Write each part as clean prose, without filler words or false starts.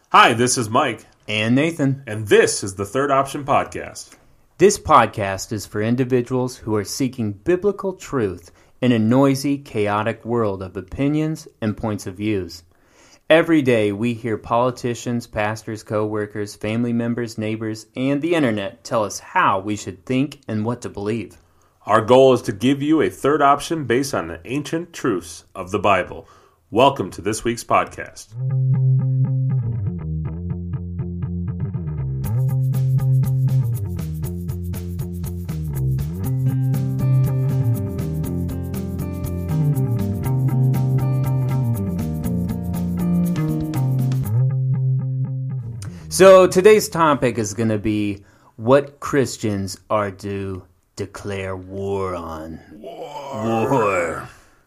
Hi, this is Mike. And Nathan. And this is the Third Option Podcast. This podcast is for individuals who are seeking biblical truth in a noisy, chaotic world of opinions and points of views. Every day we hear politicians, pastors, co-workers, family members, neighbors, and the internet tell us how we should think and what to believe. Our goal is to give you a third option based on the ancient truths of the Bible. Welcome to this week's podcast. So today's topic is going to be what Christians are to declare war on. War.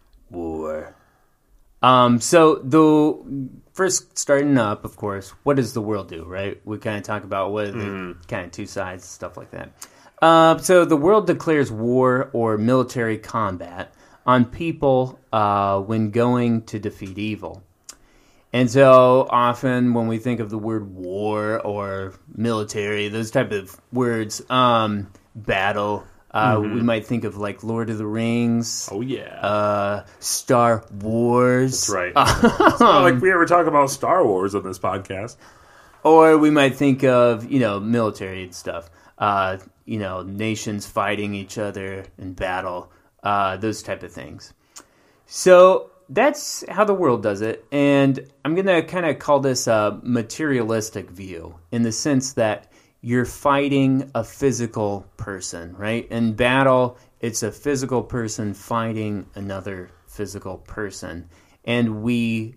So the first starting up, of course, what does the world do, right? We kind of talk about what are the kind of two sides, stuff like that. So the world declares war or military combat on people when going to defeat evil. And so often when we think of the word war or military, those type of words, battle, we might think of like Lord of the Rings. Oh, yeah. Star Wars. That's right. It's not like we ever talk about Star Wars on this podcast. Or we might think of, military and stuff. Nations fighting each other in battle, those type of things. So that's how the world does it, and I'm going to kind of call this a materialistic view in the sense that you're fighting a physical person, right? In battle, it's a physical person fighting another physical person, and we,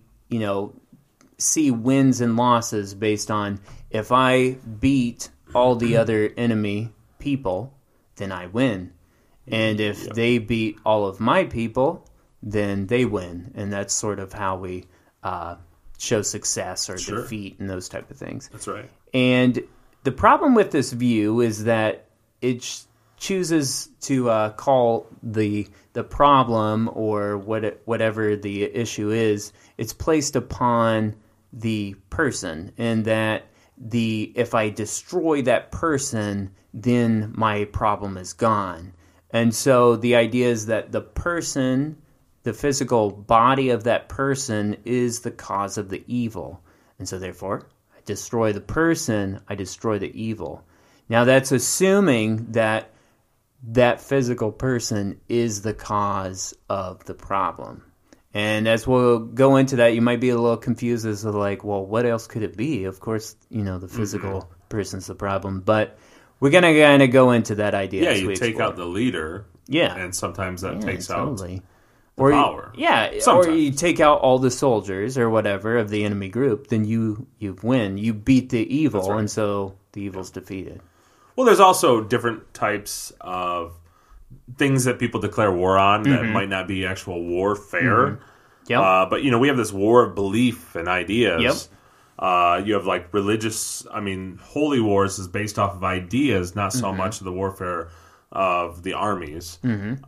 see wins and losses based on if I beat all the other enemy people, then I win, and if they beat all of my people, then they win, and that's sort of how we show success or defeat and those type of things. That's right. And the problem with this view is that it chooses to call the problem or whatever the issue is, it's placed upon the person, and that if I destroy that person, then my problem is gone. And so the idea is that the person, the physical body of that person, is the cause of the evil. And so therefore, I destroy the person, I destroy the evil. Now that's assuming that that physical person is the cause of the problem. And as we'll go into that, you might be a little confused as to like, well, what else could it be? Of course, the physical person's the problem. But we're going to kind of go into that idea. Yeah, you take out the leader. Yeah. And sometimes that takes totally. out power. Or you take out all the soldiers or whatever of the enemy group, then you win. You beat the evil, right. And so the evil's defeated. Well, there's also different types of things that people declare war on that might not be actual warfare. Yep. But, we have this war of belief and ideas. Yep. You have like religious, holy wars is based off of ideas, not so much of the warfare of the armies.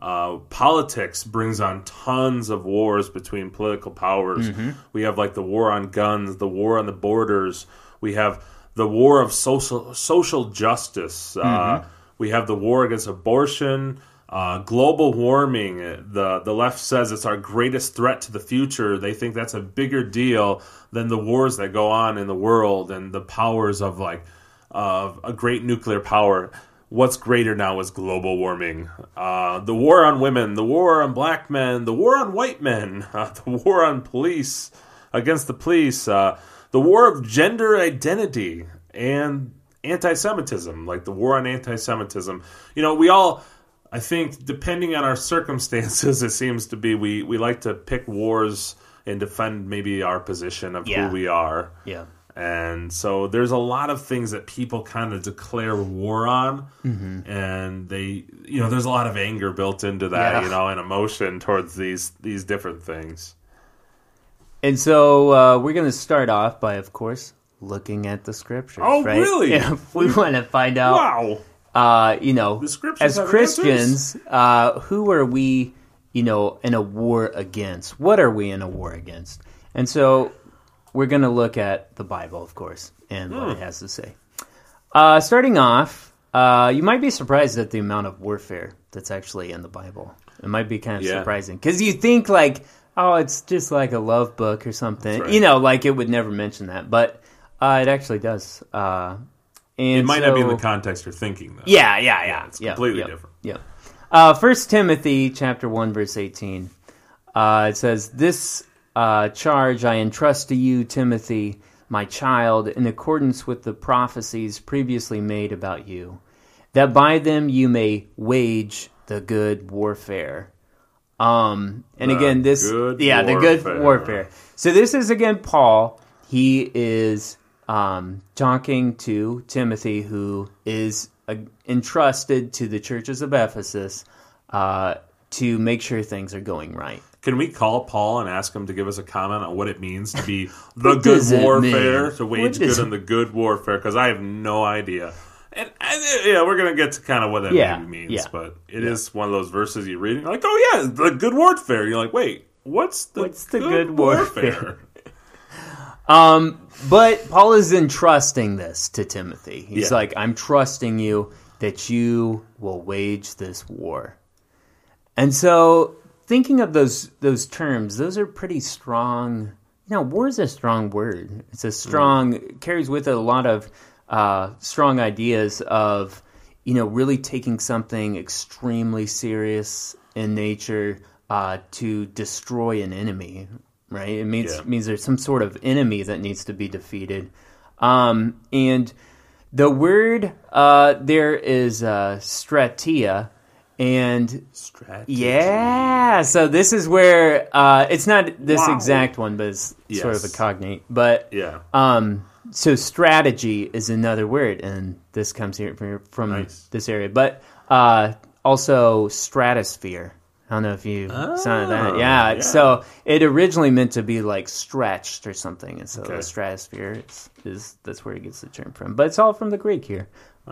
Politics brings on tons of wars between political powers. We have like the war on guns, the war on the borders. We have the war of social justice. We have the war against abortion, global warming. The left says it's our greatest threat to the future. They think that's a bigger deal than the wars that go on in the world and the powers of a great nuclear power. What's greater now is global warming. The war on women, the war on black men, the war on white men, the war on police, against the police, the war of gender identity, and anti-Semitism, like the war on anti-Semitism. We all, I think, depending on our circumstances, it seems to be, we like to pick wars and defend maybe our position of who we are. Yeah. And so there's a lot of things that people kind of declare war on, and they, there's a lot of anger built into that, and emotion towards these different things. And so we're going to start off by, of course, looking at the scriptures. Oh, right? really? Yeah, we want to find out. Wow. The scriptures as Christians, who are we, in a war against? What are we in a war against? And so we're going to look at the Bible, of course, and what it has to say. Starting off, you might be surprised at the amount of warfare that's actually in the Bible. It might be kind of surprising. Because you think, like, oh, it's just like a love book or something. Right. You know, like it would never mention that. But it actually does. And it might not be in the context you're thinking, though. Yeah. It's completely different. Yeah. 1 Timothy chapter 1, verse 18. It says, "This charge I entrust to you, Timothy, my child, in accordance with the prophecies previously made about you, that by them you may wage the good warfare." And again, the good warfare. So this is again Paul. He is talking to Timothy, who is entrusted to the churches of Ephesus to make sure things are going right. Can we call Paul and ask him to give us a comment on what it means to be the good warfare, to wage good in the good warfare? Because I have no idea. And we're going to get to kind of what that maybe means. But it is one of those verses you read and you're like, oh yeah, the good warfare. You're like, wait, what's the good warfare? But Paul is entrusting this to Timothy. He's like, I'm trusting you that you will wage this war. And so thinking of those terms, those are pretty strong. You know, war is a strong word. It's a strong, carries with it a lot of strong ideas of, you know, really taking something extremely serious in nature to destroy an enemy, right? It means there's some sort of enemy that needs to be defeated. And the word there is strategia. And strategy. So this is where it's not this exact one, but it's sort of a cognate. But so strategy is another word, and this comes here from this area. But also stratosphere. I don't know if you sounded that. Yeah. So it originally meant to be like stretched or something, and so the stratosphere is that's where it gets the term from. But it's all from the Greek here.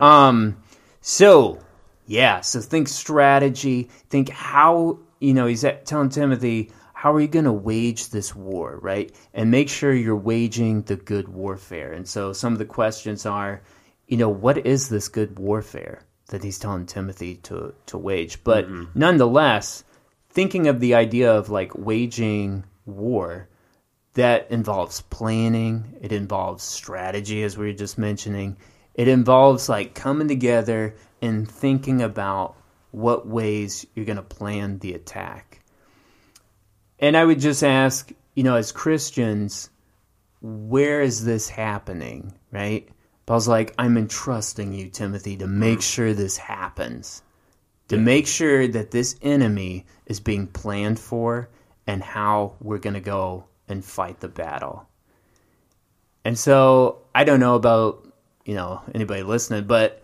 So think strategy. Think how, you know, he's telling Timothy, how are you going to wage this war, right? And make sure you're waging the good warfare. And so some of the questions are, you know, what is this good warfare that he's telling Timothy to wage? But nonetheless, thinking of the idea of like waging war, that involves planning. It involves strategy, as we were just mentioning. It involves like coming together and thinking about what ways you're going to plan the attack. And I would just ask, you know, as Christians, where is this happening, right? Paul's like, I'm entrusting you, Timothy, to make sure this happens, to make sure that this enemy is being planned for and how we're going to go and fight the battle. And so I don't know about, you know, anybody listening, but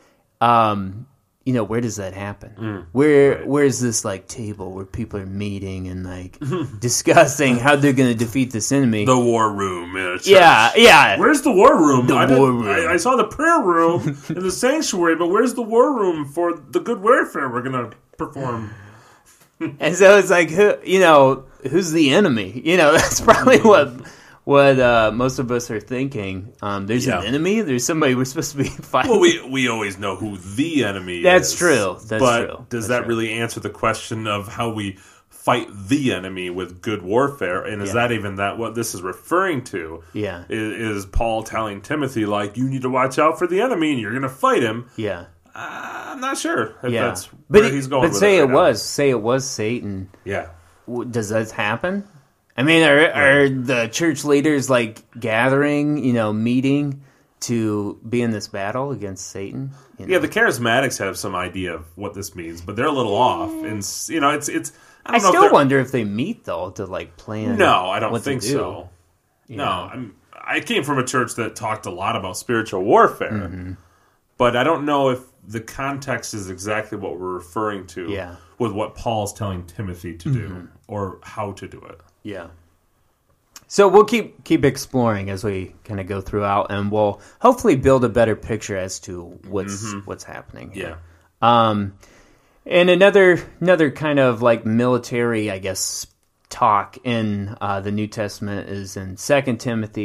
you know, where does that happen? Where is this like table where people are meeting and like discussing how they're going to defeat this enemy? The war room in a church. Yeah. Where's the war room? War room. I saw the prayer room in the sanctuary, but where's the war room for the good warfare we're going to perform? And so it's like, who's the enemy? You know, that's probably what most of us are thinking. There's an enemy. There's somebody we're supposed to be fighting. Well, we always know who the enemy That's is. True. But does that really answer the question of how we fight the enemy with good warfare? And is that even what this is referring to? Yeah. Is Paul telling Timothy, like, you need to watch out for the enemy and you're going to fight him? Yeah. I'm not sure if that's where he's going with say it. Say it was Satan. Yeah. Does that happen? I mean, are the church leaders like gathering, you know, meeting to be in this battle against Satan? You know? Yeah, the charismatics have some idea of what this means, but they're a little off. And you know, it's. I still wonder if they meet though to like plan. No, I don't think so. No, I came from a church that talked a lot about spiritual warfare, but I don't know if the context is exactly what we're referring to with what Paul's telling Timothy to do or how to do it. Yeah. So we'll keep exploring as we kind of go throughout, and we'll hopefully build a better picture as to what's happening here. Yeah. And another kind of like military, I guess, talk in the New Testament is in 2 Timothy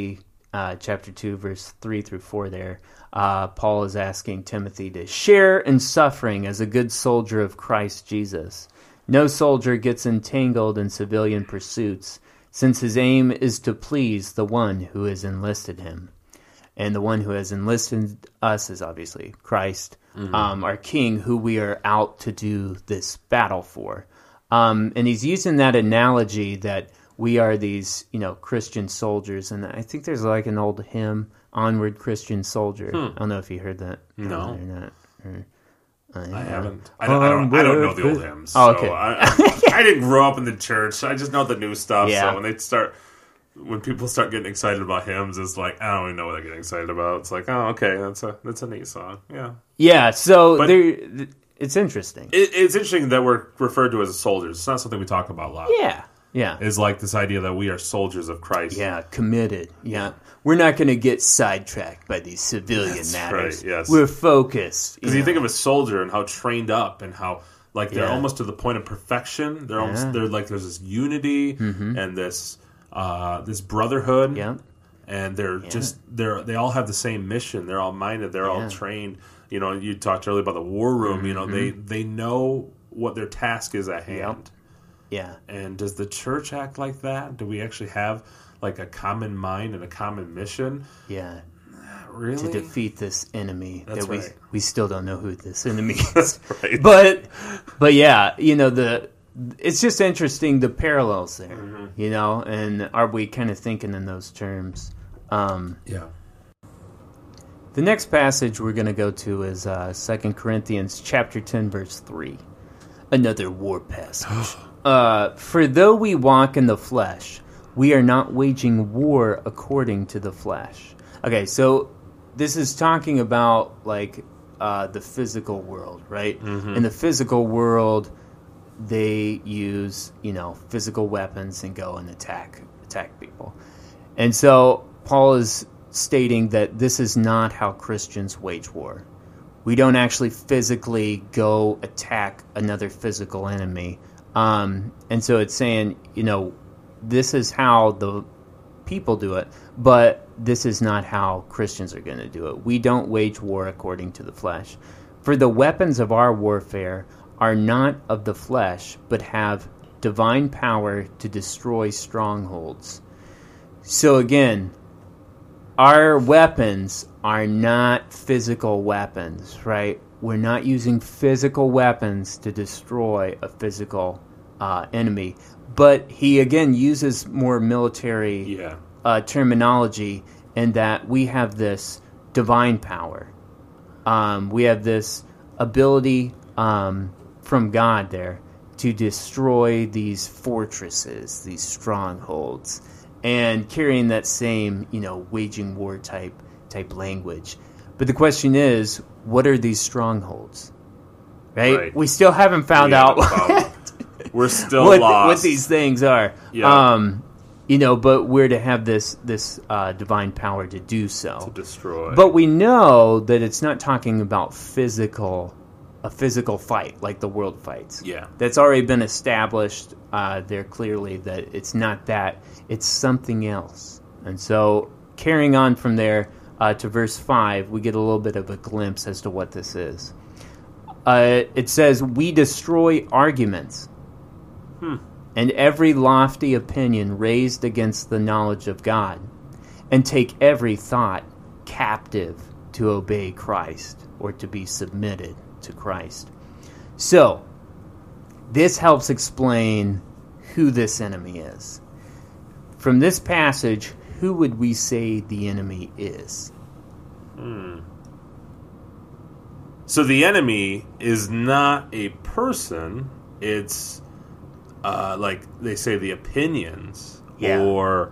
chapter 2, verse 3 through 4 there, Paul is asking Timothy to share in suffering as a good soldier of Christ Jesus. No soldier gets entangled in civilian pursuits, since his aim is to please the one who has enlisted him. And the one who has enlisted us is obviously Christ, our King, who we are out to do this battle for. And he's using that analogy that we are these, Christian soldiers. And I think there's like an old hymn, Onward Christian Soldier. I don't know if you heard that. No. Or not. I haven't. I don't know the old hymns. Oh, okay. So I didn't grow up in the church. I just know the new stuff. Yeah. So when people start getting excited about hymns, it's like, I don't even know what they're getting excited about. It's like, oh, okay, that's a neat song. Yeah. Yeah, so it's interesting. It's interesting that we're referred to as soldiers. It's not something we talk about a lot. Yeah. It's like this idea that we are soldiers of Christ. Yeah, committed. Yeah. We're not going to get sidetracked by these civilian matters. Right, yes. We're focused. Because you think of a soldier and how trained up and how they're almost to the point of perfection. They're there's this unity and this brotherhood. Yeah. And they all have the same mission. They're all minded. They're all trained. You talked earlier about the war room. They know what their task is at hand. Yep. Yeah. And does the church act like that? Do we actually have like a common mind and a common mission? Yeah. Really? To defeat this enemy. That's that right. we still don't know who this enemy is. That's right. But yeah, it's just interesting the parallels there. And are we kind of thinking in those terms? Yeah. The next passage we're going to go to is 2 Corinthians chapter 10, verse 3. Another war passage. For though we walk in the flesh, we are not waging war according to the flesh. Okay, so this is talking about the physical world, right? In the physical world, they use physical weapons and go and attack people. And so Paul is stating that this is not how Christians wage war. We don't actually physically go attack another physical enemy. And so it's saying, this is how the people do it, but this is not how Christians are going to do it. We don't wage war according to the flesh. For the weapons of our warfare are not of the flesh, but have divine power to destroy strongholds. So again, our weapons are not physical weapons, right? We're not using physical weapons to destroy a physical enemy. But he, again, uses more military terminology in that we have this divine power. We have this ability from God there to destroy these fortresses, these strongholds, and carrying that same, waging war type language. But the question is, what are these strongholds? Right? We still haven't found out. We're still lost. What these things are. Yeah. But we're to have this divine power to do so. To destroy. But we know that it's not talking about a physical fight like the world fights. Yeah. That's already been established there clearly that it's not that. It's something else. And so carrying on from there to verse 5, we get a little bit of a glimpse as to what this is. It says, we destroy arguments and every lofty opinion raised against the knowledge of God, and take every thought captive to obey Christ, or to be submitted to Christ. So, this helps explain who this enemy is. From this passage, who would we say the enemy is? So the enemy is not a person, it's like they say the opinions or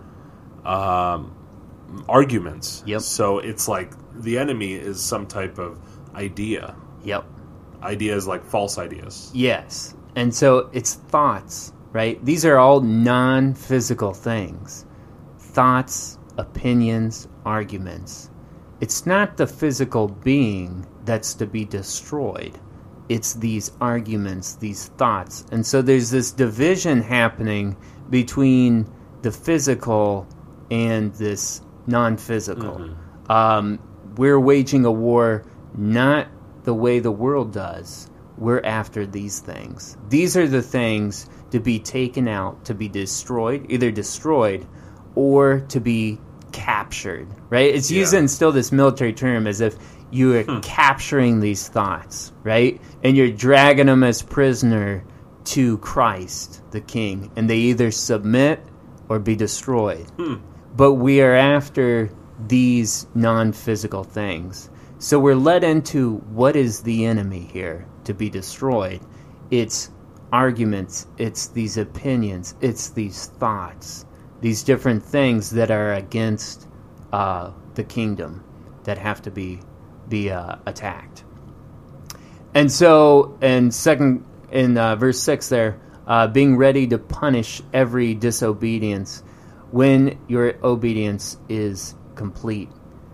arguments. Yep. So it's like the enemy is some type of idea. Yep. Ideas like false ideas. Yes. And so it's thoughts, right? These are all non-physical things. Thoughts, opinions, arguments. It's not the physical being that's to be destroyed. It's these arguments, these thoughts. And so there's this division happening between the physical and this non-physical. We're waging a war not the way the world does. We're after these things. These are the things to be taken out, to be destroyed, either destroyed or to be captured, right? It's using still this military term as if you are capturing these thoughts, right? And you're dragging them as prisoner to Christ, the King, and they either submit or be destroyed. But we are after these non-physical things. So we're led into what is the enemy here to be destroyed. It's arguments, it's these opinions, it's these thoughts, these different things that are against the kingdom that have to be attacked. And so in verse 6 there, being ready to punish every disobedience when your obedience is complete.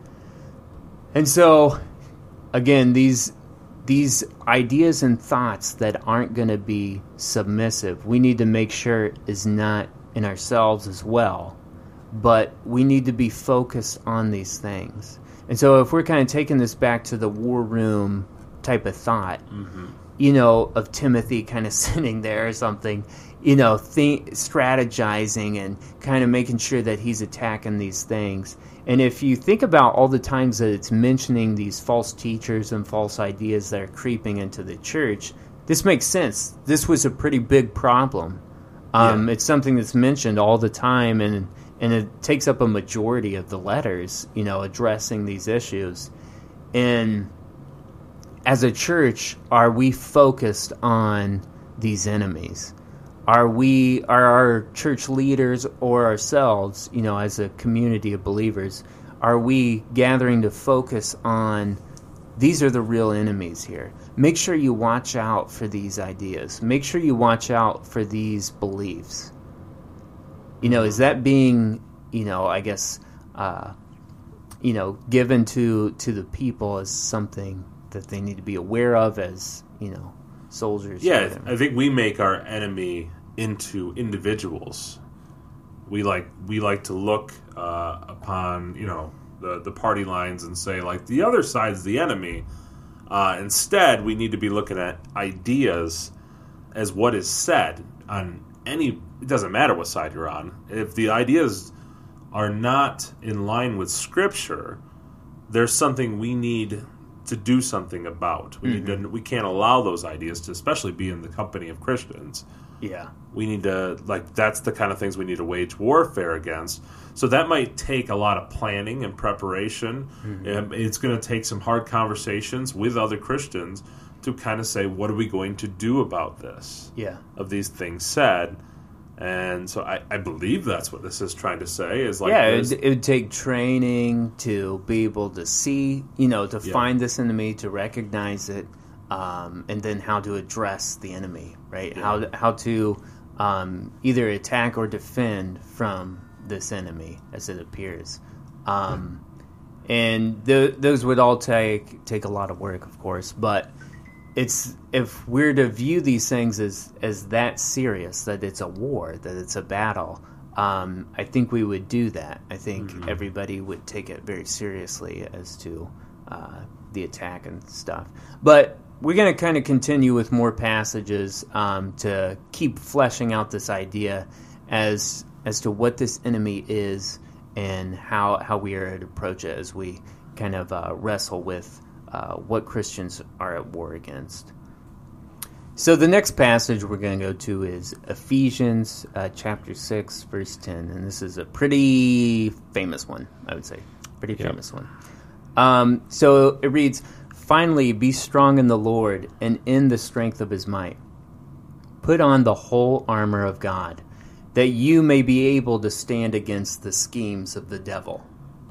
And so, again, these ideas and thoughts that aren't going to be submissive, we need to make sure is not in ourselves as well. But we need to be focused on these things. And so if we're kind of taking this back to the war room type of thought, of Timothy kind of sitting there or something, strategizing and kind of making sure that he's attacking these things. And if you think about all the times that it's mentioning these false teachers and false ideas that are creeping into the church, this makes sense. This was a pretty big problem. It's something that's mentioned all the time, and it takes up a majority of the letters, addressing these issues. And as a church, are we focused on these enemies? Are our church leaders or ourselves, as a community of believers, are we gathering to focus on these are the real enemies here? Make sure you watch out for these ideas. Make sure you watch out for these beliefs. Is that being, given to the people as something that they need to be aware of as, soldiers? Yeah, I think we make our enemy into individuals. We like to look upon the party lines and say like the other side's the enemy. Instead, we need to be looking at ideas as what is said on any. It doesn't matter what side you're on. If the ideas are not in line with Scripture, there's something we need to do something about. We can't allow those ideas to, especially be in the company of Christians. Yeah. We need to, that's the kind of things we need to wage warfare against. So that might take a lot of planning and preparation. It's going to take some hard conversations with other Christians to kind of say, what are we going to do about this? Yeah. Of these things said. And so I believe that's what this is trying to say. Is like it would take training to be able to see, to find this enemy, to recognize it, and then how to address the enemy, right? Yeah. How to either attack or defend from this enemy as it appears. And those would all take a lot of work, of course, but if we're to view these things as that serious, that it's a war, that it's a battle, I think we would do that. I think everybody would take it very seriously as to the attack and stuff. But we're going to kind of continue with more passages to keep fleshing out this idea as to what this enemy is and how we are to approach it as we kind of wrestle with what Christians are at war against. So the next passage we're going to go to is Ephesians chapter 6, verse 10. And this is a pretty famous one, I would say. Pretty famous one. So it reads, "Finally, be strong in the Lord and in the strength of his might. Put on the whole armor of God, that you may be able to stand against the schemes of the devil."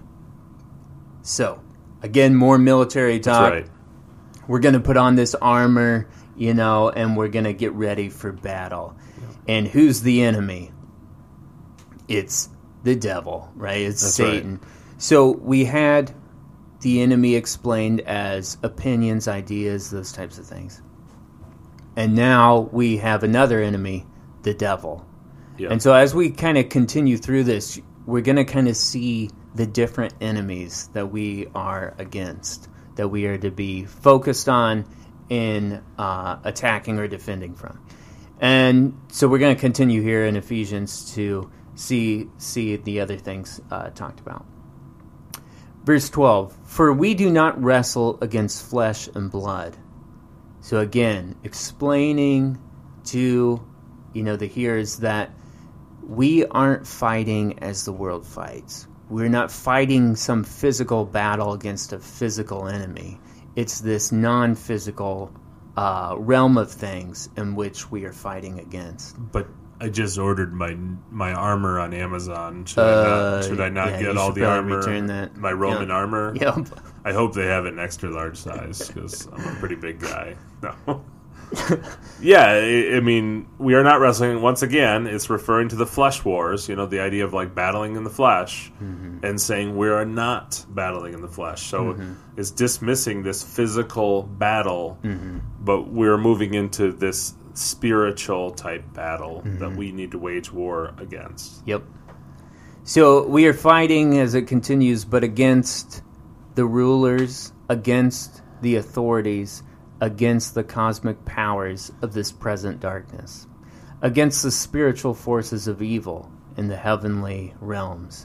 So, again, more military talk. That's right. We're going to put on this armor, and we're going to get ready for battle. Yeah. And who's the enemy? It's the devil, right? It's Satan. Right. So we had the enemy explained as opinions, ideas, those types of things. And now we have another enemy, the devil. Yeah. And so as we kind of continue through this, we're going to kind of see the different enemies that we are against, that we are to be focused on in attacking or defending from. And so we're going to continue here in Ephesians to see the other things talked about. Verse 12, for we do not wrestle against flesh and blood. So again, explaining to the hearers that we aren't fighting as the world fights. We're not fighting some physical battle against a physical enemy. It's this non-physical realm of things in which we are fighting against. But I just ordered my armor on Amazon. Should I not get all the armor? Return that. My Roman armor? Yep. I hope they have an extra large size because I'm a pretty big guy. No. Yeah, I mean, we are not wrestling. Once again, it's referring to the flesh wars, the idea of like battling in the flesh, and saying we are not battling in the flesh. So it's dismissing this physical battle, but we're moving into this spiritual type battle that we need to wage war against. Yep. So we are fighting, as it continues, but against the rulers, against the authorities, against the cosmic powers of this present darkness, against the spiritual forces of evil in the heavenly realms.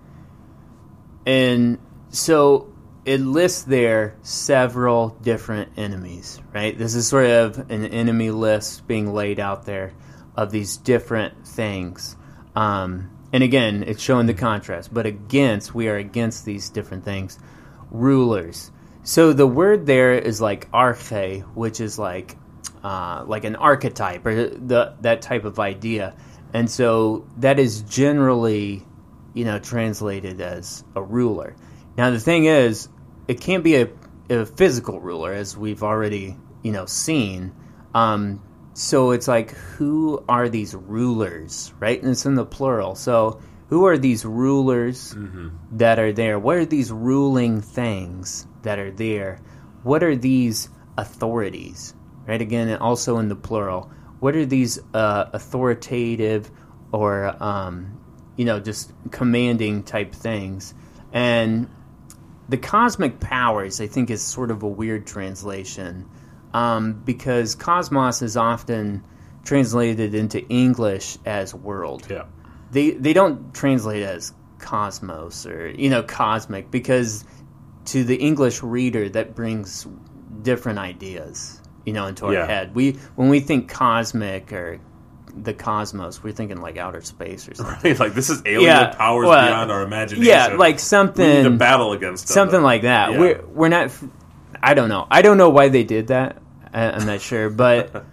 And so it lists there several different enemies, right? This is sort of an enemy list being laid out there of these different things. And again, it's showing the contrast, but we are against these different things. Rulers. So the word there is like arche, which is like an archetype or that type of idea, and so that is generally, translated as a ruler. Now the thing is, it can't be a physical ruler, as we've already seen. So it's like, who are these rulers, right? And it's in the plural. So who are these rulers that are there? What are these ruling things that are there? What are these authorities, right? Again, also in the plural. What are these authoritative or, just commanding type things? And the cosmic powers, I think, is sort of a weird translation because cosmos is often translated into English as world. Yeah. They don't translate as cosmos or, cosmic, because to the English reader that brings different ideas, into our head. When we think cosmic or the cosmos, we're thinking like outer space or something. Right, like this is alien powers beyond our imagination. Yeah, like something. We need to battle against them. Something like that. Yeah. We're not. I don't know. I don't know why they did that. I'm not sure, but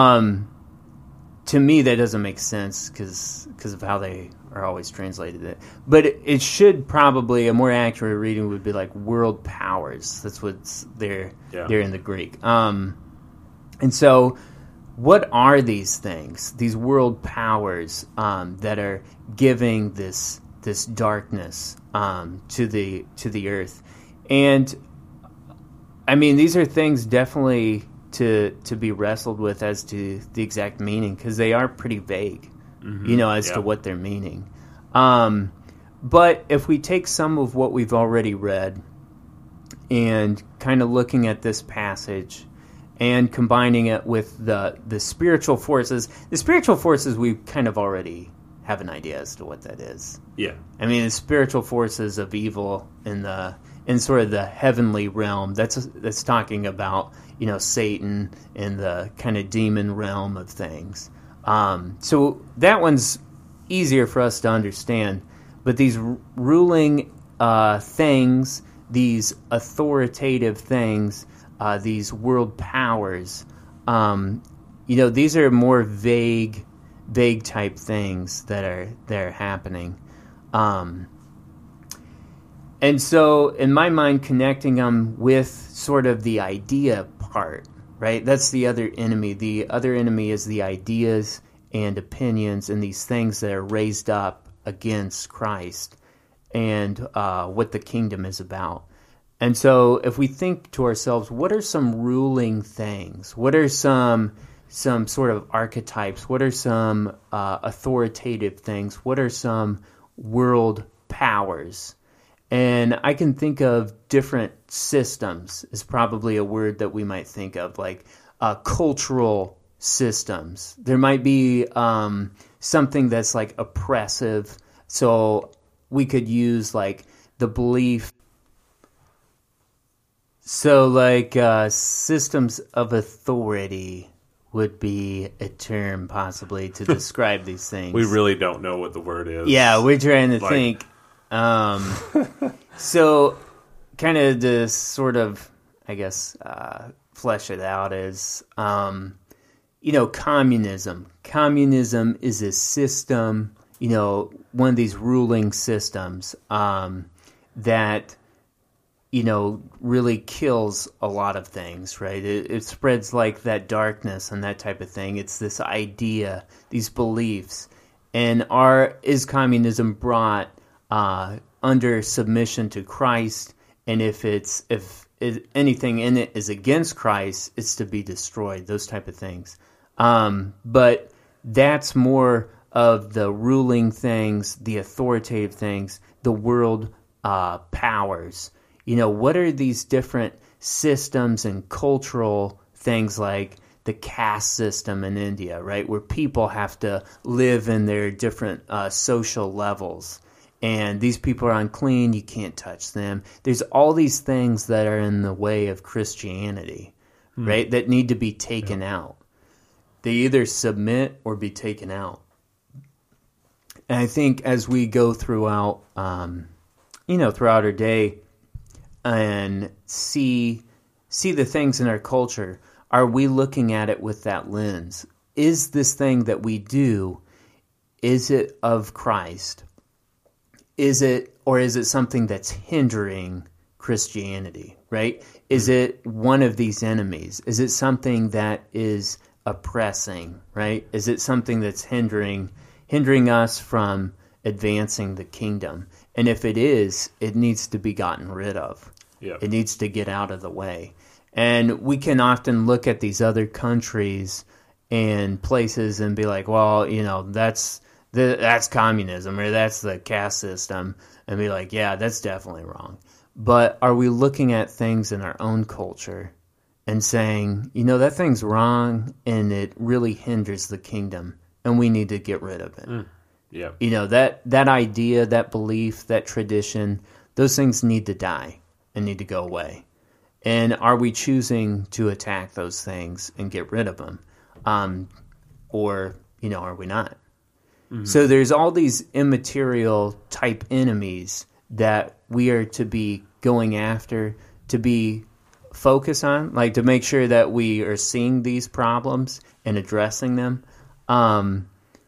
to me that doesn't make sense because of how they are always translated it. But it should probably, a more accurate reading would be like world powers. That's what's there in the Greek. And so, what are these things? These world powers that are giving this darkness to the earth, and I mean these are things definitely to be wrestled with as to the exact meaning, because they are pretty vague, as to what they're meaning. But if we take some of what we've already read and kind of looking at this passage and combining it with the spiritual forces we kind of already have an idea as to what that is. Yeah. I mean, the spiritual forces of evil in sort of the heavenly realm, that's talking about, Satan and the kind of demon realm of things. So that one's easier for us to understand. But these ruling things, these authoritative things, these world powers, these are more vague type things that are happening. And so, in my mind, connecting them with sort of the idea part, right? That's the other enemy. The other enemy is the ideas and opinions and these things that are raised up against Christ and what the kingdom is about. And so, if we think to ourselves, what are some ruling things? What are some sort of archetypes? What are some authoritative things? What are some world powers? And I can think of different systems is probably a word that we might think of, like cultural systems. There might be something that's like oppressive. So we could use like the belief. So like systems of authority would be a term possibly to describe these things. We really don't know what the word is. Yeah, we're trying to think. So kind of to sort of, I guess, flesh it out is, communism. Communism is a system, one of these ruling systems that, really kills a lot of things, right? It spreads like that darkness and that type of thing. It's this idea, these beliefs. And is communism brought under submission to Christ? And if anything in it is against Christ, it's to be destroyed, those type of things. But that's more of the ruling things, the authoritative things, the world powers. What are these different systems and cultural things like the caste system in India, right? Where people have to live in their different social levels. And these people are unclean, you can't touch them. There's all these things that are in the way of Christianity, right? That need to be taken out. They either submit or be taken out. And I think as we go throughout, throughout our day and see the things in our culture, are we looking at it with that lens? Is this thing that we do, is it of Christ? Is it something that's hindering Christianity, right? Is it one of these enemies? Is it something that is oppressing, right? Is it something that's hindering us from advancing the kingdom? And if it is, it needs to be gotten rid of. Yeah. It needs to get out of the way. And we can often look at these other countries and places and be like, well, that's communism, or that's the caste system, and be like, yeah, that's definitely wrong. But are we looking at things in our own culture and saying, that thing's wrong and it really hinders the kingdom and we need to get rid of it? Yeah. That idea, that belief, that tradition, those things need to die and need to go away. And are we choosing to attack those things and get rid of them? Or, are we not? Mm-hmm. So there's all these immaterial type enemies that we are to be going after, to be focused on, like to make sure that we are seeing these problems and addressing them, and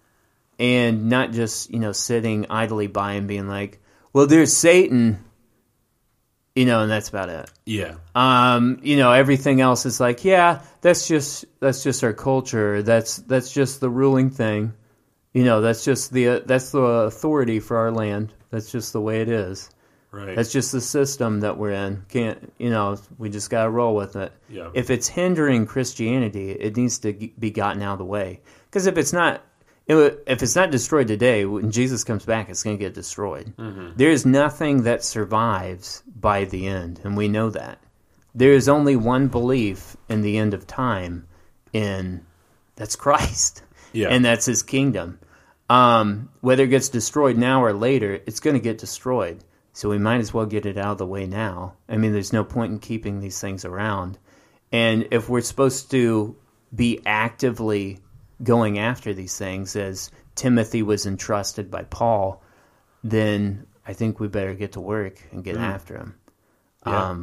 not just, sitting idly by and being like, well, there's Satan, and that's about it. Yeah. Everything else is like, yeah, that's just our culture. That's just the ruling thing. That's just that's the authority for our land. That's just the way it is. Right. That's just the system that we're in. We just got to roll with it. Yeah. If it's hindering Christianity, it needs to be gotten out of the way. Because if it's not destroyed today, when Jesus comes back, it's going to get destroyed. Mm-hmm. There is nothing that survives by the end, and we know that. There is only one belief in the end of time, and that's Christ. Yeah. And that's his kingdom. Whether it gets destroyed now or later, it's going to get destroyed. So we might as well get it out of the way now. I mean, there's no point in keeping these things around. And if we're supposed to be actively going after these things, as Timothy was entrusted by Paul, then I think we better get to work and get after them. Yeah.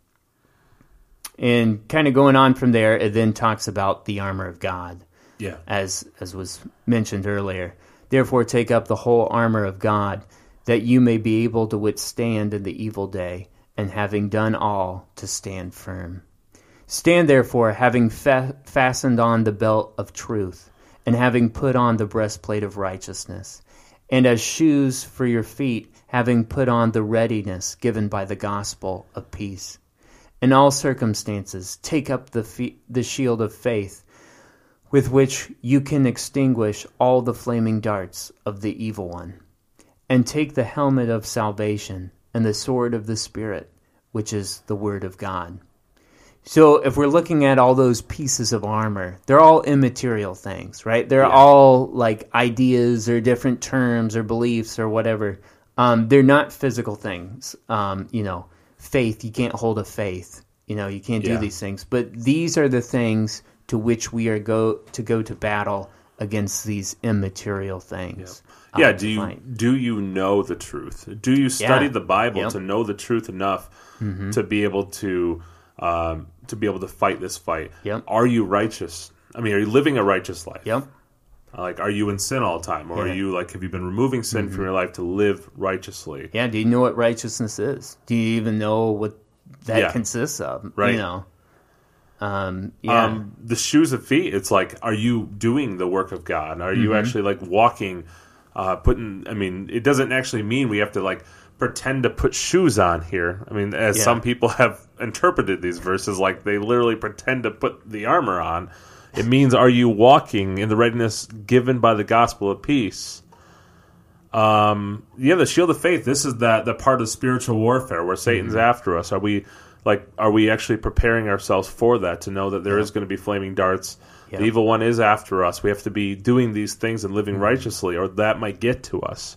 And kind of going on from there, it then talks about the armor of God. Yeah. As was mentioned earlier. Therefore, take up the whole armor of God, that you may be able to withstand in the evil day, and having done all, to stand firm. Stand therefore, having fastened on the belt of truth, and having put on the breastplate of righteousness, and as shoes for your feet, having put on the readiness given by the gospel of peace. In all circumstances, take up the shield of faith, with which you can extinguish all the flaming darts of the evil one. And take the helmet of salvation and the sword of the Spirit, which is the Word of God. So if we're looking at all those pieces of armor, they're all immaterial things, right? They're all like ideas or different terms or beliefs or whatever. They're not physical things. Faith, you can't hold a faith. You can't do these things. But these are the things to which we are go to battle against these immaterial things. Do you know the truth? Do you study the Bible to know the truth enough to be able to fight this fight? Are you righteous? I mean, are you living a righteous life? Like, are you in sin all the time, or are you have you been removing sin from your life to live righteously? Do you know what righteousness is? Do you even know what that consists of? Right. The shoes of feet. It's like, are you doing the work of God? Are you actually like walking? It doesn't actually mean we have to like pretend to put shoes on here. I mean, as some people have interpreted these verses, like they literally pretend to put the armor on. It means, are you walking in the readiness given by the gospel of peace? The shield of faith. This is the part of spiritual warfare where Satan's after us. Are we actually preparing ourselves for that, to know that there is going to be flaming darts? The evil one is after us. We have to be doing these things and living righteously, or that might get to us.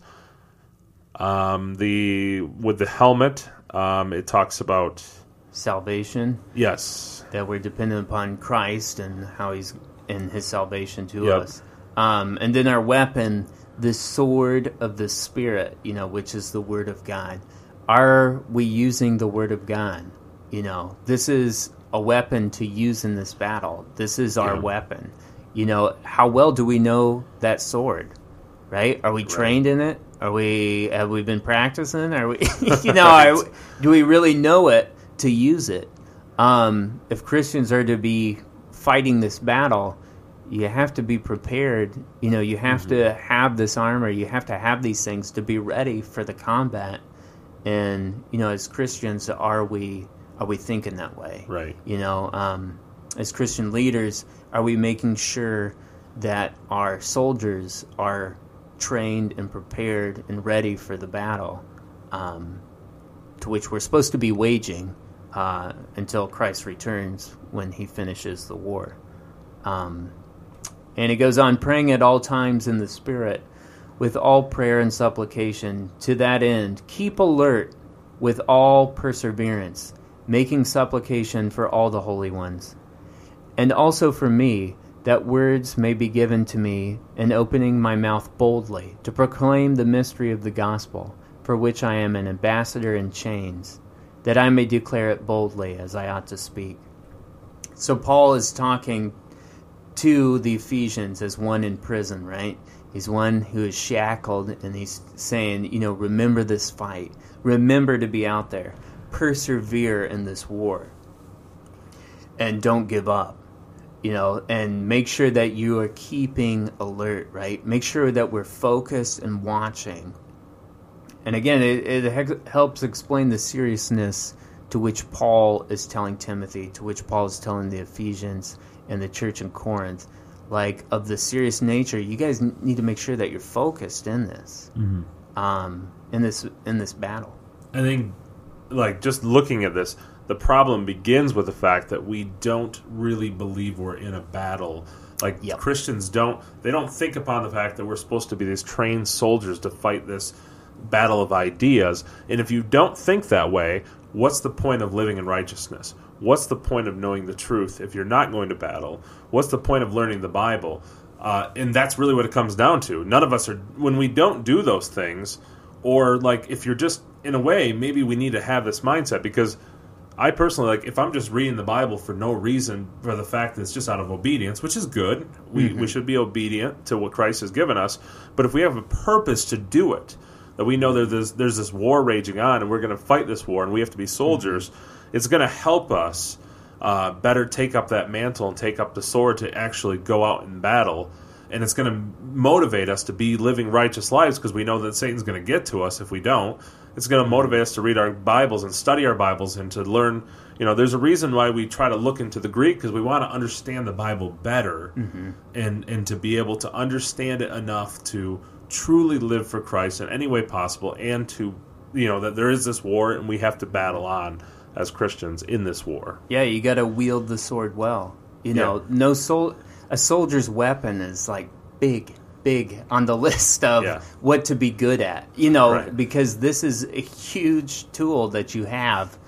With the helmet, it talks about salvation. Yes. That we're dependent upon Christ and how He's in His salvation to us. And then our weapon, the sword of the Spirit, which is the Word of God. Are we using the Word of God? This is a weapon to use in this battle. This is our weapon. How well do we know that sword? Right? Are we trained in it? Have we been practicing? Are we, do we really know it to use it? If Christians are to be fighting this battle, you have to be prepared. You have to have this armor. You have to have these things to be ready for the combat. And as Christians, are we thinking that way? Right. As Christian leaders, are we making sure that our soldiers are trained and prepared and ready for the battle, to which we're supposed to be waging until Christ returns, when He finishes the war. And it goes on, praying at all times in the Spirit, with all prayer and supplication. To that end, keep alert with all perseverance, making supplication for all the holy ones. And also for me, that words may be given to me, and opening my mouth boldly, to proclaim the mystery of the gospel, for which I am an ambassador in chains, that I may declare it boldly as I ought to speak. So Paul is talking to the Ephesians as one in prison, right? He's one who is shackled, and he's saying, remember this fight. Remember to be out there. Persevere in this war. And don't give up. And make sure that you are keeping alert, right? Make sure that we're focused and watching. And again, it helps explain the seriousness to which Paul is telling Timothy, to which Paul is telling the Ephesians and the church in Corinth, of the serious nature. You guys need to make sure that you're focused in this, in this battle. I think, just looking at this, the problem begins with the fact that we don't really believe we're in a battle. Christians don't think upon the fact that we're supposed to be these trained soldiers to fight this battle of ideas. And if you don't think that way, what's the point of living in righteousness? What's the point of knowing the truth if you're not going to battle? What's the point of learning the Bible? And that's really what it comes down to. None of us are, when we don't do those things, or if you're just, in a way, maybe we need to have this mindset, because I personally, if I'm just reading the Bible for no reason, for the fact that it's just out of obedience, which is good, we should be obedient to what Christ has given us, but if we have a purpose to do it, that we know there's this war raging on, and we're going to fight this war, and we have to be soldiers, it's going to help us better take up that mantle and take up the sword to actually go out in battle. And it's going to motivate us to be living righteous lives, because we know that Satan's going to get to us if we don't. It's going to motivate us to read our Bibles and study our Bibles and to learn. There's a reason why we try to look into the Greek, because we want to understand the Bible better, and to be able to understand it enough to truly live for Christ in any way possible, and to that there is this war and we have to battle on as Christians in this war. Yeah, you got to wield the sword well. A soldier's weapon is like big on the list of what to be good at. Because this is a huge tool that you have.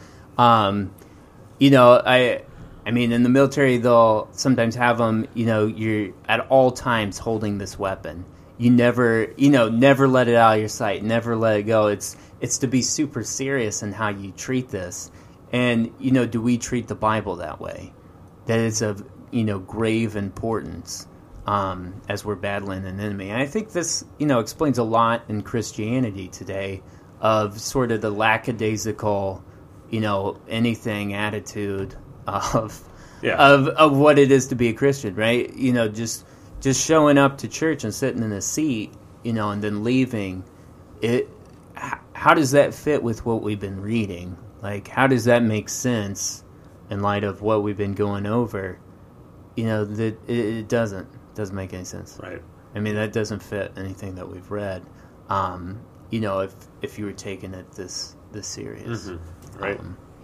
I mean, in the military, they'll sometimes have them, you're at all times holding this weapon. You never let it out of your sight, never let it go. It's to be super serious in how you treat this. And, do we treat the Bible that way? That is of, grave importance as we're battling an enemy. And I think this, explains a lot in Christianity today of sort of the lackadaisical, anything attitude of what it is to be a Christian, right? Just showing up to church and sitting in a seat, and then leaving. How does that fit with what we've been reading? Like, how does that make sense in light of what we've been going over? That it doesn't make any sense. Right. I mean, that doesn't fit anything that we've read. If you were taking it this serious. Mm-hmm. Right.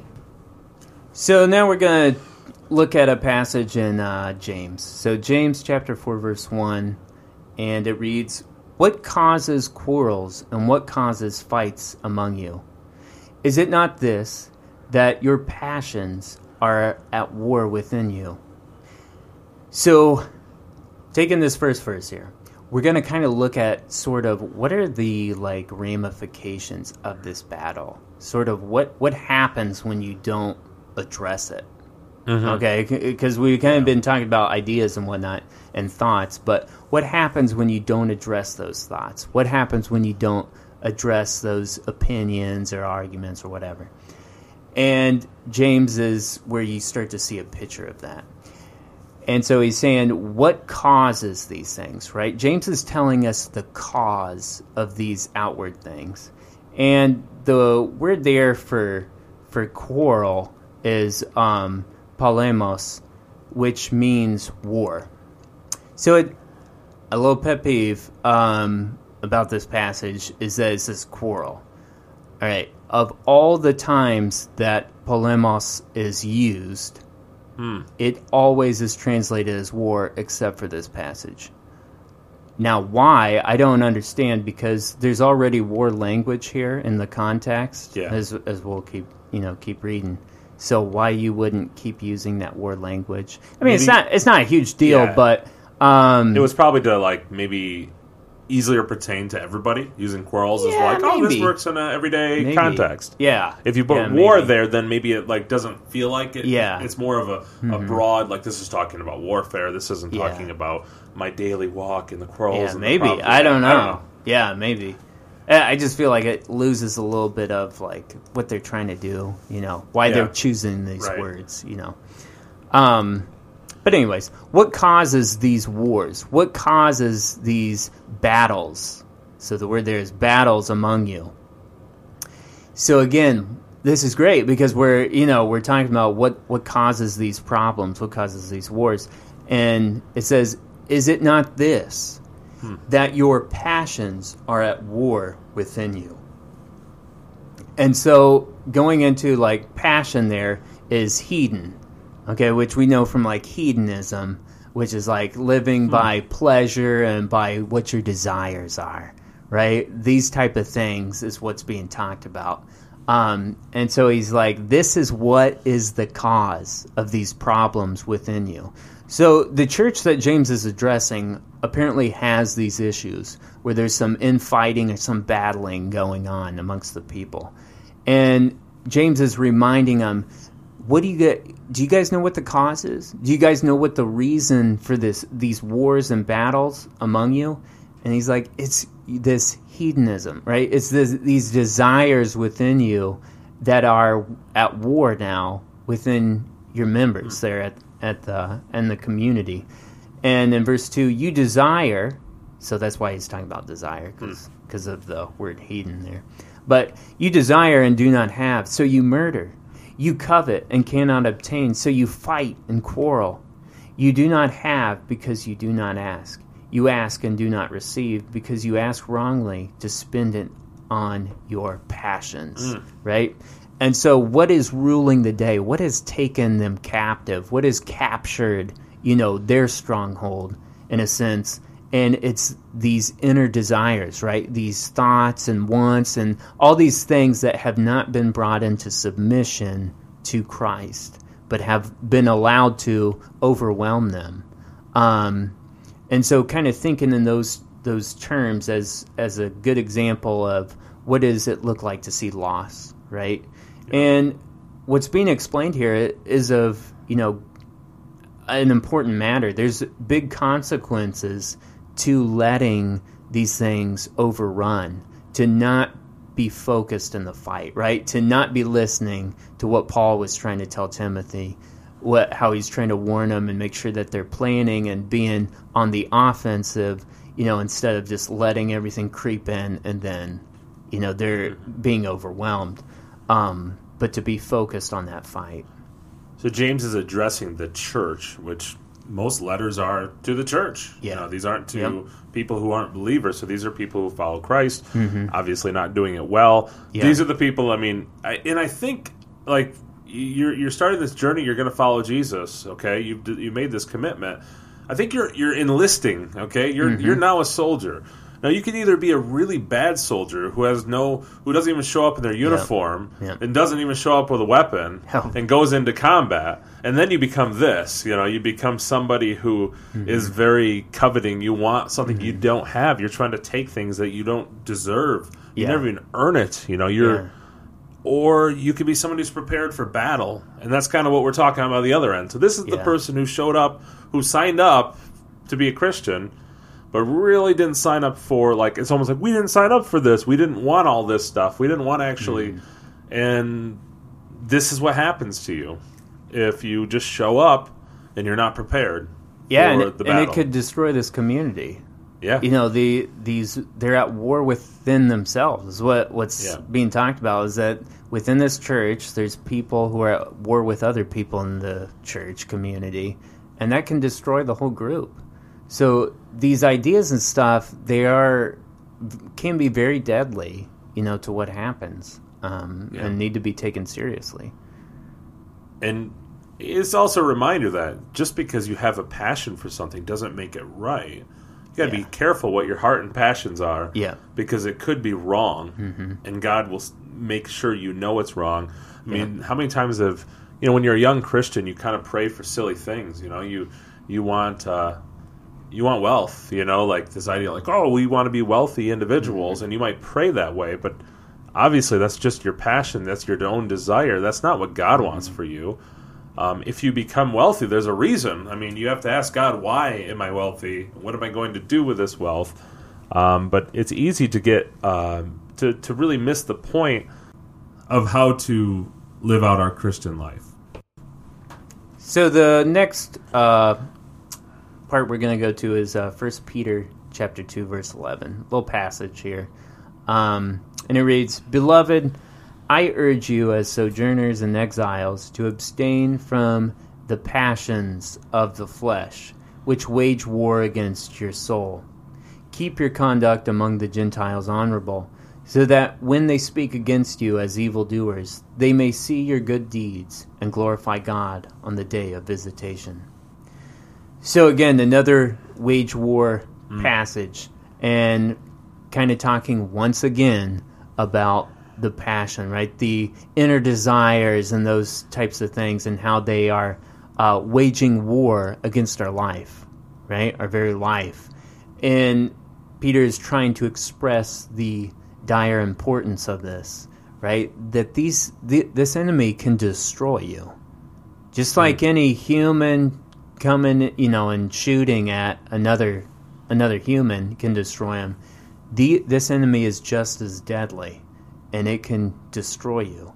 So now we're going to look at a passage in James. So James chapter 4, verse 1, and it reads, "What causes quarrels and what causes fights among you? Is it not this, that your passions are at war within you?" So, taking this first verse here, we're going to kind of look at sort of what are the ramifications of this battle. Sort of what happens when you don't address it. Mm-hmm. Okay, because we've kind of been talking about ideas and whatnot and thoughts, but what happens when you don't address those thoughts? What happens when you don't address those opinions or arguments or whatever? And James is where you start to see a picture of that. And so he's saying, what causes these things, right? James is telling us the cause of these outward things. And the word there for quarrel is polemos, which means war. So a little pet peeve about this passage is that it says quarrel. All right. Of all the times that polemos is used, it always is translated as war, except for this passage. Now, why? I don't understand, because there's already war language here in the context, as we'll keep reading. So why you wouldn't keep using that war language? I mean, it's not a huge deal, but it was probably to maybe easier pertain to everybody. Using quarrels is this works in an everyday context. Yeah. If you put war there, then maybe it doesn't feel like it. Yeah. It's more of a broad, this is talking about warfare. This isn't talking about my daily walk and the quarrels. Yeah, maybe. I don't know. Yeah, maybe. I just feel like it loses a little bit of what they're trying to do, why they're choosing these words, But anyways, what causes these wars? What causes these battles? So the word there is battles among you. So again, this is great because we're talking about what causes these problems, what causes these wars. And it says, is it not this, that your passions are at war within you? And so going into passion there is hedon. Okay, which we know from hedonism, which is living by pleasure and by what your desires are, right? These type of things is what's being talked about. And so he's this is what is the cause of these problems within you. So the church that James is addressing apparently has these issues where there's some infighting or some battling going on amongst the people. And James is reminding them, do you guys know what the cause is? Do you guys know what the reason for these wars and battles among you? And he's like, it's this hedonism, right? It's these desires within you that are at war now within your members there in the community. And in verse 2, you desire, so that's why he's talking about desire, because of the word hedon there. But you desire and do not have, so you murder. You covet and cannot obtain, so you fight and quarrel. You do not have because you do not ask. You ask and do not receive because you ask wrongly to spend it on your passions, right? And so what is ruling the day? What has taken them captive? What has captured, their stronghold in a sense? And it's these inner desires, right? These thoughts and wants and all these things that have not been brought into submission to Christ, but have been allowed to overwhelm them. And so kind of thinking in those terms as a good example of what does it look like to see loss, right? Yeah. And what's being explained here is of, an important matter. There's big consequences to letting these things overrun, to not be focused in the fight, right? To not be listening to what Paul was trying to tell Timothy, how he's trying to warn them and make sure that they're planning and being on the offensive, instead of just letting everything creep in and then, they're being overwhelmed. But to be focused on that fight. So James is addressing the church, which most letters are to the church. Yeah. These aren't to people who aren't believers. So these are people who follow Christ, obviously not doing it well. Yeah. These are the people, I think, like, you're starting this journey, you're going to follow Jesus, okay? You made this commitment. I think you're enlisting, okay? You're now a soldier. Now, you can either be a really bad soldier who doesn't even show up in their uniform and doesn't even show up with a weapon and goes into combat, and then you become this. You become somebody who is very coveting. You want something you don't have. You're trying to take things that you don't deserve. You never even earn it. Or you could be somebody who's prepared for battle, and that's kind of what we're talking about on the other end. So this is the person who showed up, who signed up to be a Christian, but really didn't sign up for, it's almost like, we didn't sign up for this. We didn't want all this stuff. We didn't want to actually, and this is what happens to you if you just show up and you're not prepared for the battle. And it could destroy this community. Yeah. They're at war within themselves. What's being talked about is that within this church, there's people who are at war with other people in the church community, and that can destroy the whole group. So these ideas and stuff, can be very deadly, to what happens, and need to be taken seriously. And it's also a reminder that just because you have a passion for something doesn't make it right. You got to be careful what your heart and passions are, because it could be wrong, and God will make sure it's wrong. I mean, how many times when you're a young Christian, you kind of pray for silly things. You want wealth. Like this idea, we want to be wealthy individuals, and you might pray that way, but obviously that's just your passion. That's your own desire. That's not what God wants for you. If you become wealthy, there's a reason. I mean, you have to ask God, why am I wealthy? What am I going to do with this wealth? But it's easy to get to really miss the point of how to live out our Christian life. So the next part we're going to go to is 1 Peter chapter 2, verse 11. A little passage here. And it reads, "Beloved, I urge you as sojourners and exiles to abstain from the passions of the flesh, which wage war against your soul. Keep your conduct among the Gentiles honorable, so that when they speak against you as evildoers, they may see your good deeds and glorify God on the day of visitation." So again, another wage war passage, and kind of talking once again about the passion, right? The inner desires and those types of things, and how they are waging war against our life, right? Our very life. And Peter is trying to express the dire importance of this, right? That this enemy can destroy you. Just like any human coming, and shooting at another human can destroy him. This enemy is just as deadly, and it can destroy you.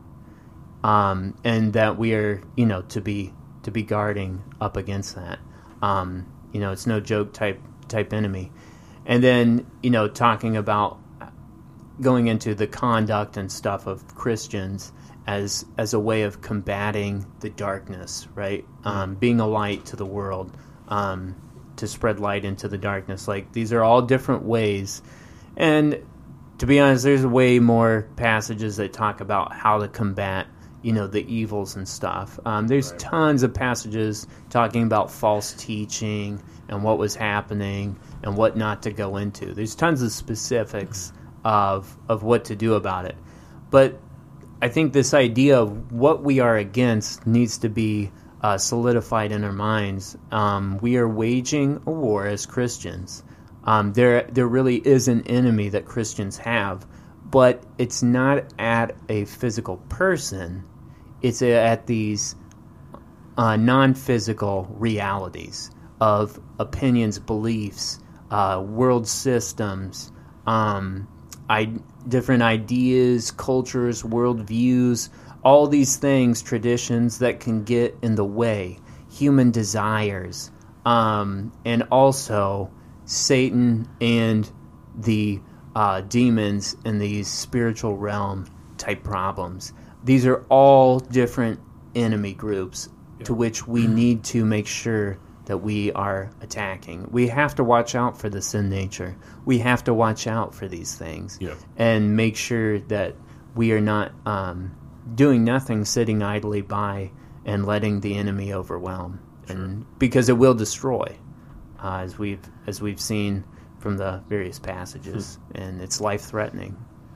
And that we are, to be guarding up against that. It's no joke type enemy. And then, talking about going into the conduct and stuff of Christians as a way of combating the darkness, right? Being a light to the world, to spread light into the darkness. Like, these are all different ways. And to be honest, there's way more passages that talk about how to combat, the evils and stuff. There's tons of passages talking about false teaching and what was happening and what not to go into. There's tons of specifics of what to do about it. But I think this idea of what we are against needs to be solidified in our minds. We are waging a war as Christians. There really is an enemy that Christians have, but it's not at a physical person. It's at these non-physical realities of opinions, beliefs, world systems, different ideas, cultures, worldviews, all these things, traditions that can get in the way, human desires, and also Satan and the demons in these spiritual realm type problems. These are all different enemy groups to which we need to make sure that we are attacking. We have to watch out for the sin nature. We have to watch out for these things and make sure that we are not doing nothing, sitting idly by and letting the enemy overwhelm. And because it will destroy, as we've seen from the various passages, and it's life-threatening.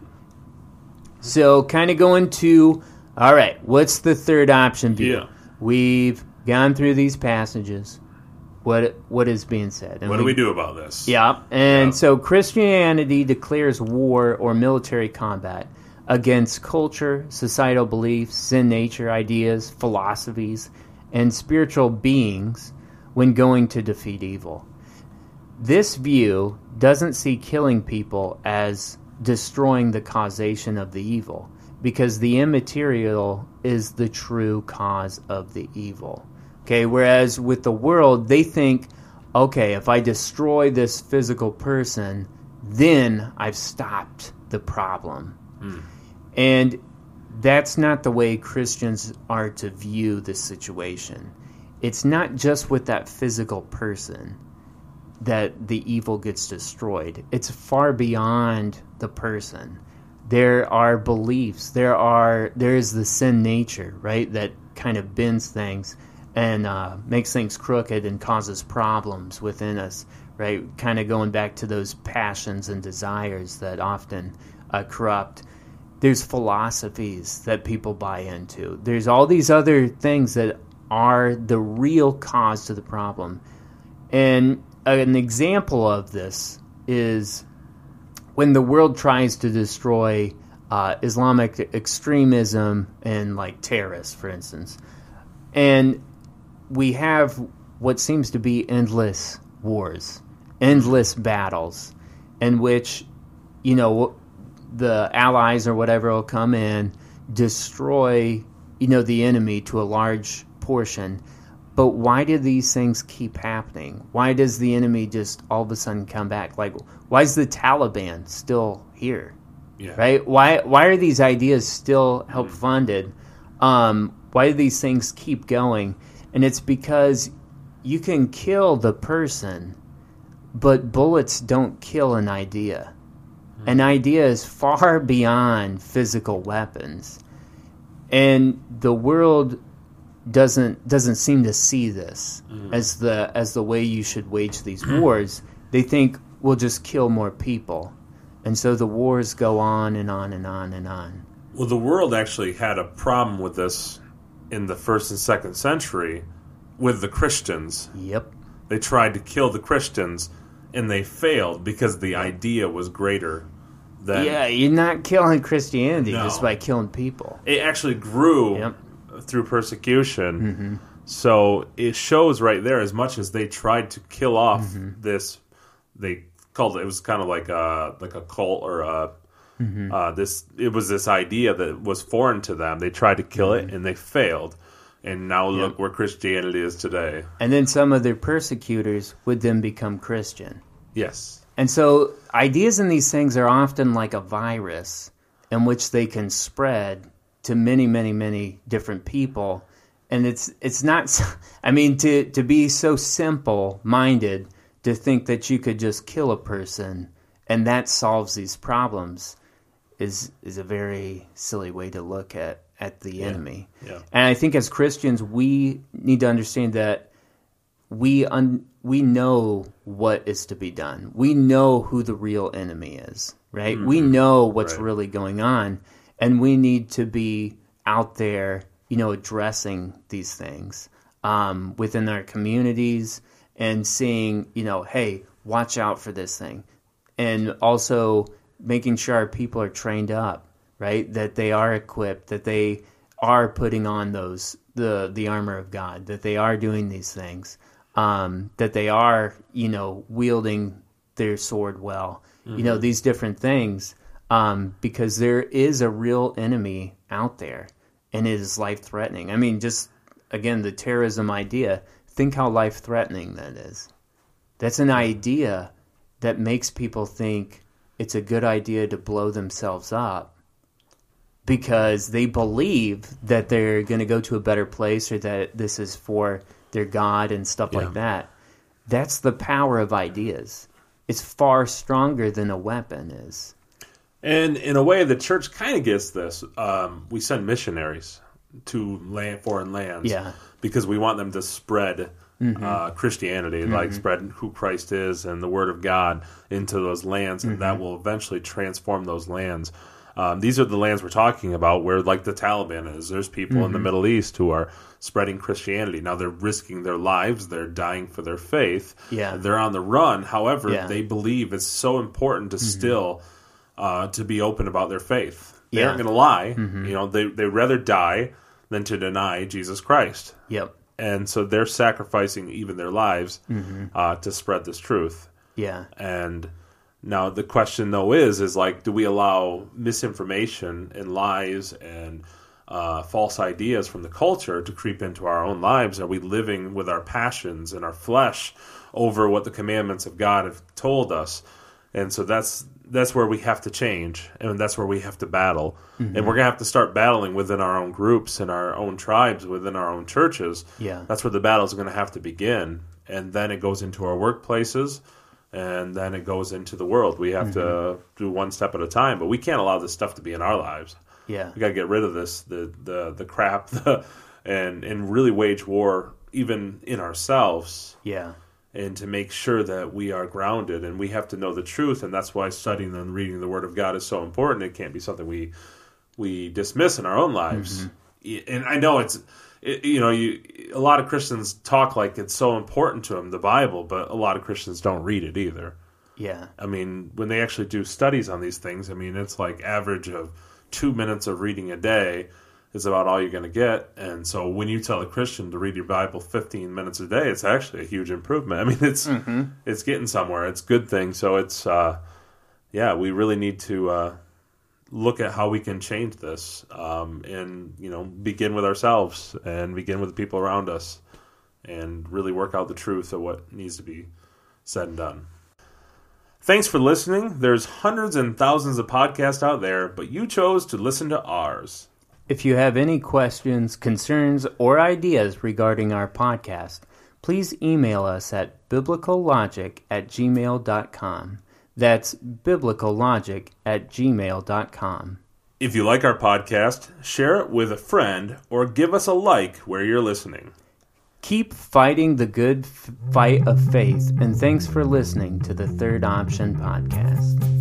So kind of going to, all right, what's the third option view? Yeah. We've gone through these passages. What is being said? And what do we do about this? Yeah, and so Christianity declares war or military combat against culture, societal beliefs, sin nature, ideas, philosophies, and spiritual beings when going to defeat evil. This view doesn't see killing people as destroying the causation of the evil, because the immaterial is the true cause of the evil. Okay, whereas with the world, they think, okay, if I destroy this physical person, then I've stopped the problem. And that's not the way Christians are to view this situation. It's not just with that physical person that the evil gets destroyed. It's far beyond the person. There are beliefs. There is the sin nature, right, that kind of bends things and makes things crooked and causes problems within us, right? Kind of going back to those passions and desires that often corrupt. There's philosophies that people buy into. There's all these other things that are the real cause to the problem. And an example of this is when the world tries to destroy Islamic extremism and like terrorists, for instance. And we have what seems to be endless wars, endless battles, in which, the allies or whatever will come in, destroy, the enemy to a large portion. But why do these things keep happening? Why does the enemy just all of a sudden come back? Like, why is the Taliban still here? Yeah. Right? Why are these ideas still help funded? Why do these things keep going? And it's because you can kill the person, but bullets don't kill an idea. An idea is far beyond physical weapons. And the world doesn't seem to see this as the way you should wage these wars. They think we'll just kill more people. And so the wars go on and on and on and on. Well, the world actually had a problem with this in the 1st and 2nd century with the Christians. Yep. They tried to kill the Christians, and they failed because the idea was greater than... Yeah, you're not killing Christianity just by killing people. It actually grew through persecution. Mm-hmm. So it shows right there, as much as they tried to kill off this, they called it was kind of like a cult or it was this idea that was foreign to them. They tried to kill it, and they failed. And now look where Christianity is today. And then some of their persecutors would then become Christian. Yes. And so ideas in these things are often like a virus in which they can spread to many, many, many different people. And it's not, I mean, to be so simple-minded to think that you could just kill a person and that solves these problems is a very silly way to look at the enemy. Yeah. And I think as Christians, we need to understand that we know what is to be done. We know who the real enemy is, right? We know what's really going on, and we need to be out there, addressing these things within our communities and seeing, hey, watch out for this thing. And also making sure our people are trained up, right? That they are equipped, that they are putting on the armor of God, that they are doing these things, that they are, wielding their sword well, these different things, because there is a real enemy out there, and it is life-threatening. I mean, just, again, the terrorism idea, think how life-threatening that is. That's an idea that makes people think it's a good idea to blow themselves up because they believe that they're going to go to a better place or that this is for their God and stuff like that. That's the power of ideas. It's far stronger than a weapon is. And in a way, the church kind of gets this. We send missionaries to foreign lands because we want them to spread Christianity, like spread who Christ is and the Word of God into those lands, and that will eventually transform those lands. These are the lands we're talking about where, like, the Taliban is. There's people in the Middle East who are spreading Christianity. Now, they're risking their lives. They're dying for their faith. Yeah. They're on the run. However, they believe it's so important to still to be open about their faith. They aren't going to lie. They'd rather die than to deny Jesus Christ. Yep. And so they're sacrificing even their lives to spread this truth. Yeah. And now the question, though, is like, do we allow misinformation and lies and false ideas from the culture to creep into our own lives? Are we living with our passions and our flesh over what the commandments of God have told us? And so that's where we have to change, and that's where we have to battle. And we're going to have to start battling within our own groups and our own tribes, within our own churches. Yeah. That's where the battles are going to have to begin. And then it goes into our workplaces, and then it goes into the world. We have to do one step at a time, but we can't allow this stuff to be in our lives. Yeah. We got to get rid of this, the crap, and really wage war even in ourselves. Yeah. And to make sure that we are grounded, and we have to know the truth, and that's why studying and reading the Word of God is so important. It can't be something we dismiss in our own lives. And I know a lot of Christians talk like it's so important to them, the Bible, but a lot of Christians don't read it either. Yeah. I mean, when they actually do studies on these things, I mean, it's like average of 2 minutes of reading a day is about all you're going to get. And so when you tell a Christian to read your Bible 15 minutes a day, it's actually a huge improvement. I mean, it's getting somewhere. It's a good thing. So it's, we really need to look at how we can change this and, begin with ourselves and begin with the people around us and really work out the truth of what needs to be said and done. Thanks for listening. There's hundreds and thousands of podcasts out there, but you chose to listen to ours. If you have any questions, concerns, or ideas regarding our podcast, please email us at biblicallogic@gmail.com. That's biblicallogic@gmail.com. If you like our podcast, share it with a friend or give us a like where you're listening. Keep fighting the good fight of faith, and thanks for listening to the Third Option Podcast.